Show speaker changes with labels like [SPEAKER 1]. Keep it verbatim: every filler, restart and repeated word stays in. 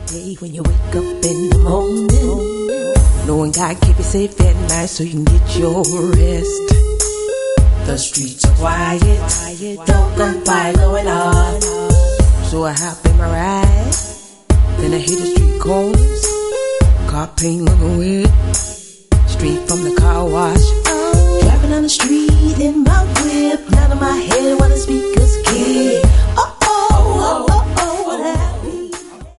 [SPEAKER 1] day when you wake up in the morning, knowing God keep you safe at night so you can get your rest. The streets are quiet, no gunfire going on. So I hop in my ride, then I hit the street corners. Car paint looking weird, straight from the car wash. Driving down the street in my whip, down in my head while the speaker